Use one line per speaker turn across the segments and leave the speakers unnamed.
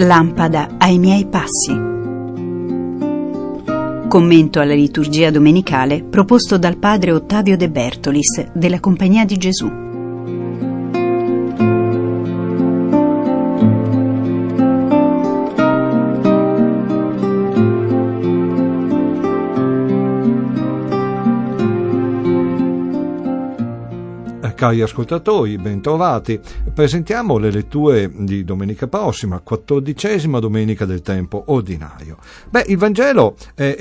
Lampada ai miei passi. Commento alla liturgia domenicale proposto dal padre Ottavio De Bertolis della Compagnia di Gesù.
Cari ascoltatori, bentrovati. Presentiamo le letture di domenica prossima, 14ª domenica del tempo ordinario. Il Vangelo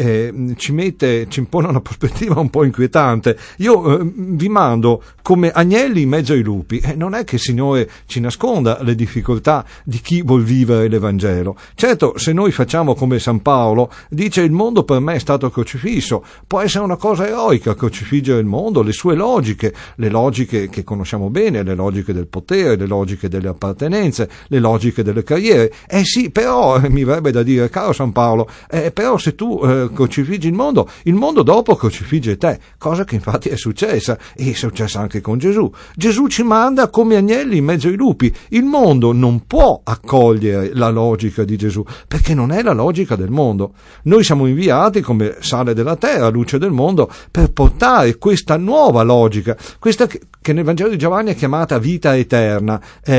ci impone una prospettiva un po' inquietante. Io vi mando come agnelli in mezzo ai lupi. Non è che il Signore ci nasconda le difficoltà di chi vuol vivere l'Evangelo. Certo, se noi facciamo come San Paolo, dice: il mondo per me è stato crocifisso. Può essere una cosa eroica crocifiggere il mondo, le sue logiche, le logiche che conosciamo bene, le logiche del potere, le logiche delle appartenenze, le logiche delle carriere. Sì, però mi verrebbe da dire, caro San Paolo, però se tu crocifiggi il mondo dopo crocifigge te, cosa che infatti è successa, e è successa anche con Gesù. Gesù ci manda come agnelli in mezzo ai lupi. Il mondo non può accogliere la logica di Gesù, perché non è la logica del mondo. Noi siamo inviati come sale della terra, luce del mondo, per portare questa nuova logica, questa che nel Vangelo di Giovanni è chiamata vita eterna,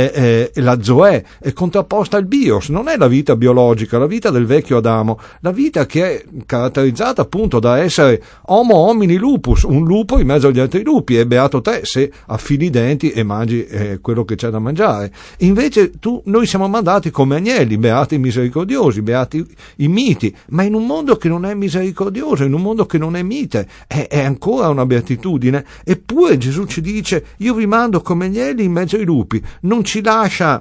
la Zoe, è contrapposta al bios. Non è la vita biologica, la vita del vecchio Adamo, la vita che è caratterizzata appunto da essere homo homini lupus, un lupo in mezzo agli altri lupi, e beato te se affili i denti e mangi quello che c'è da mangiare. Invece noi siamo mandati come agnelli, beati i misericordiosi, beati i miti, ma in un mondo che non è misericordioso, in un mondo che non è mite, è ancora una beatitudine. Eppure Gesù ci dice: io vi mando come agnelli in mezzo ai lupi. Non ci lascia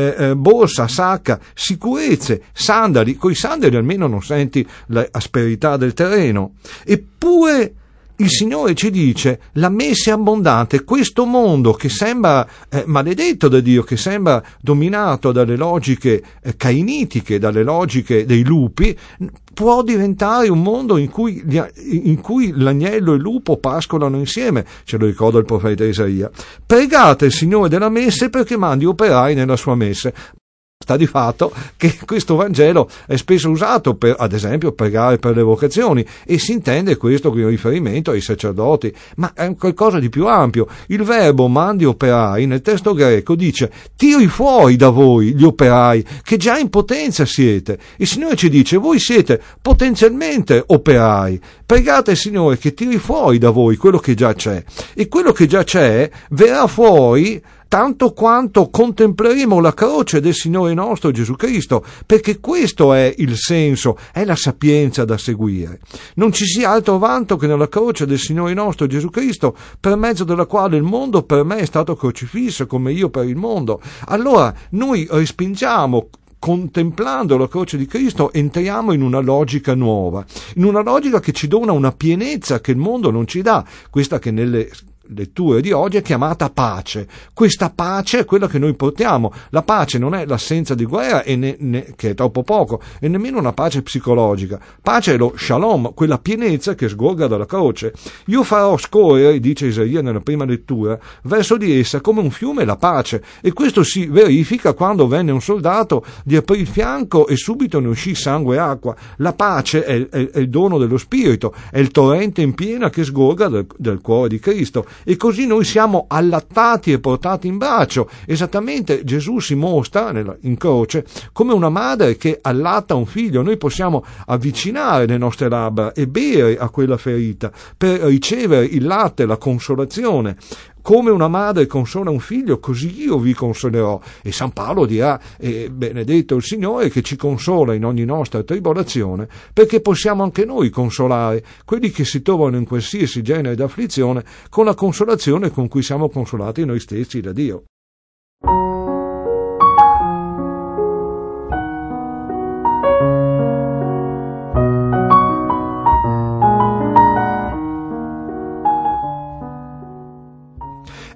borsa, sacca, sicurezze, sandali. Coi sandali almeno non senti l'asperità del terreno. Eppure il Signore ci dice: la messe abbondante, questo mondo che sembra maledetto da Dio, che sembra dominato dalle logiche cainitiche, dalle logiche dei lupi, può diventare un mondo in cui l'agnello e il lupo pascolano insieme. Ce lo ricorda il profeta Isaia. Pregate il Signore della messe perché mandi operai nella sua messe. Sta di fatto che questo Vangelo è spesso usato per, ad esempio, pregare per le vocazioni, e si intende questo con riferimento ai sacerdoti, ma è qualcosa di più ampio. Il verbo mandi operai nel testo greco dice: tiri fuori da voi gli operai che già in potenza siete. Il Signore ci dice: voi siete potenzialmente operai, pregate il Signore che tiri fuori da voi quello che già c'è, e quello che già c'è verrà fuori tanto quanto contempleremo la croce del Signore nostro Gesù Cristo, perché questo è il senso, è la sapienza da seguire. Non ci sia altro vanto che nella croce del Signore nostro Gesù Cristo, per mezzo della quale il mondo per me è stato crocifisso, come io per il mondo. Allora noi respingiamo, contemplando la croce di Cristo, entriamo in una logica nuova, in una logica che ci dona una pienezza che il mondo non ci dà, questa che nelle letture di oggi è chiamata pace. Questa pace è quella che noi portiamo. La pace non è l'assenza di guerra, che è troppo poco, e nemmeno una pace psicologica. Pace è lo shalom, quella pienezza che sgorga dalla croce. Io farò scorrere, dice Isaia nella prima lettura, verso di essa come un fiume la pace, e questo si verifica quando venne un soldato, gli aprì il fianco e subito ne uscì sangue e acqua. La pace è il dono dello Spirito, è il torrente in piena che sgorga dal cuore di Cristo. E così noi siamo allattati e portati in braccio. Esattamente Gesù si mostra in croce come una madre che allatta un figlio. Noi possiamo avvicinare le nostre labbra e bere a quella ferita per ricevere il latte, la consolazione. Come una madre consola un figlio, così io vi consolerò. E San Paolo dirà: benedetto il Signore che ci consola in ogni nostra tribolazione, perché possiamo anche noi consolare quelli che si trovano in qualsiasi genere di afflizione con la consolazione con cui siamo consolati noi stessi da Dio.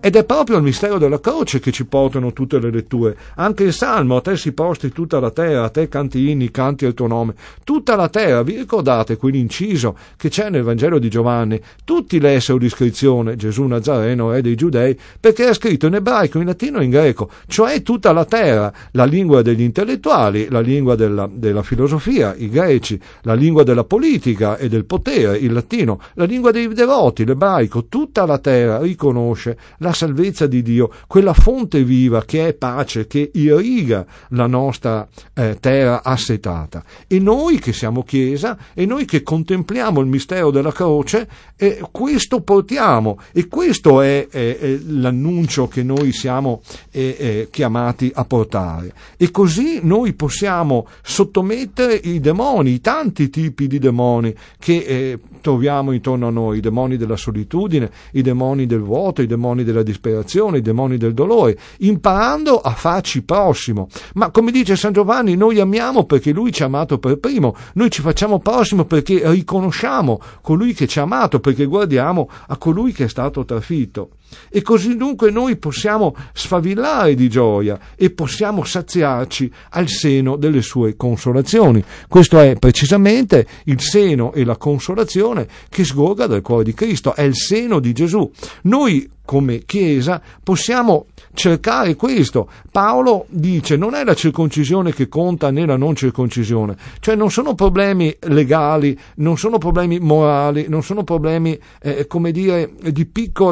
ed è proprio il mistero della croce che ci portano tutte le letture. Anche il Salmo: a te si postri tutta la terra, a te canti inni, canti il tuo nome. Tutta la terra, vi ricordate quell'inciso che c'è nel Vangelo di Giovanni? Tutti lessero l'iscrizione Gesù Nazareno, re dei Giudei, perché è scritto in ebraico, in latino e in greco, cioè tutta la terra, la lingua degli intellettuali, la lingua della filosofia, i greci, la lingua della politica e del potere, il latino, la lingua dei devoti, l'ebraico. Tutta la terra riconosce la salvezza di Dio, quella fonte viva che è pace, che irriga la nostra terra assetata. E noi che siamo Chiesa, e noi che contempliamo il mistero della croce, questo portiamo, e questo è l'annuncio che noi siamo chiamati a portare. E così noi possiamo sottomettere i demoni, i tanti tipi di demoni che troviamo intorno a noi, i demoni della solitudine, i demoni del vuoto, i demoni della disperazione, i demoni del dolore, imparando a farci prossimo. Ma come dice San Giovanni, noi amiamo perché Lui ci ha amato per primo, noi ci facciamo prossimo perché riconosciamo colui che ci ha amato, perché guardiamo a colui che è stato trafitto. E così dunque noi possiamo sfavillare di gioia e possiamo saziarci al seno delle sue consolazioni. Questo è precisamente il seno e la consolazione che sgorga dal cuore di Cristo, è il seno di Gesù. Noi come Chiesa possiamo cercare questo. Paolo dice: non è la circoncisione che conta né la non circoncisione, cioè non sono problemi legali, non sono problemi morali, non sono problemi di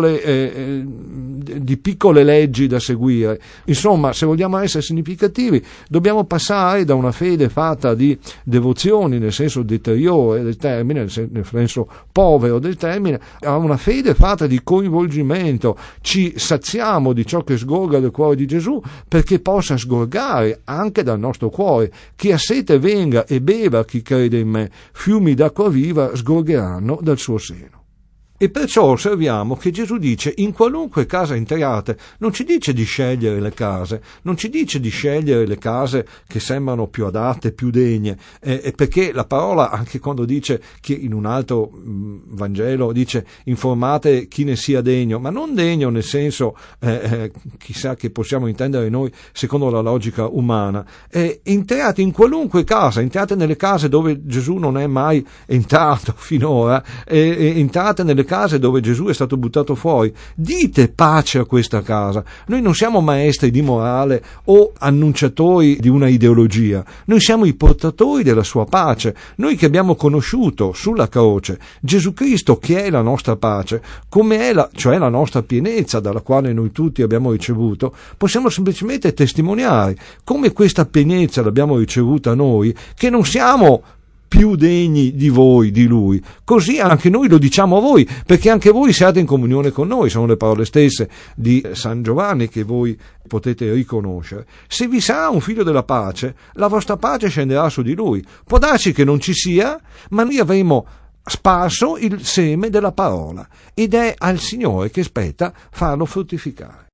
piccole leggi da seguire. Insomma, se vogliamo essere significativi, dobbiamo passare da una fede fatta di devozioni nel senso deteriore del termine, nel senso povero del termine, a una fede fatta di coinvolgimento. Ci saziamo di ciò che sgorga dal cuore di Gesù, perché possa sgorgare anche dal nostro cuore. Chi ha sete venga e beva, chi crede in me, fiumi d'acqua viva sgorgeranno dal suo seno. E perciò osserviamo che Gesù dice: in qualunque casa entriate, non ci dice di scegliere le case, non ci dice di scegliere le case che sembrano più adatte, più degne, perché la parola, anche quando dice, che in un altro Vangelo dice informate chi ne sia degno, ma non degno nel senso chissà che possiamo intendere noi secondo la logica umana. Entrate in qualunque casa, entrate nelle case dove Gesù non è mai entrato finora, entrate nelle case dove Gesù è stato buttato fuori, dite pace a questa casa. Noi non siamo maestri di morale o annunciatori di una ideologia, noi siamo i portatori della sua pace. Noi che abbiamo conosciuto sulla croce Gesù Cristo, che è la nostra pace, come è cioè la nostra pienezza dalla quale noi tutti abbiamo ricevuto, possiamo semplicemente testimoniare come questa pienezza l'abbiamo ricevuta noi, che non siamo più degni di voi, di Lui. Così anche noi lo diciamo a voi, perché anche voi siate in comunione con noi. Sono le parole stesse di San Giovanni che voi potete riconoscere. Se vi sarà un figlio della pace, la vostra pace scenderà su di lui. Può darsi che non ci sia, ma noi avremo sparso il seme della parola, ed è al Signore che spetta farlo fruttificare.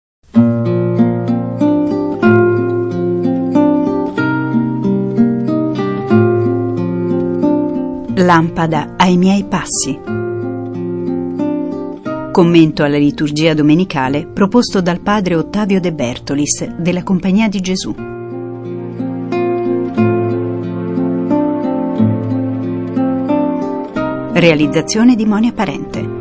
Lampada ai miei passi. Commento alla liturgia domenicale proposto dal padre Ottavio De Bertolis della Compagnia di Gesù. Realizzazione di Monia Parente.